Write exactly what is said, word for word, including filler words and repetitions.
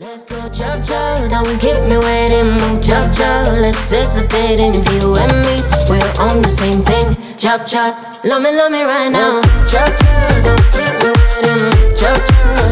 Let's go chop chop, don't keep me waiting. Move chop chop, let's hesitate. If you and me, we're on the same thing. Chop chop, love me, love me right now. Chop chop, don't keep me waiting. Move chop chop,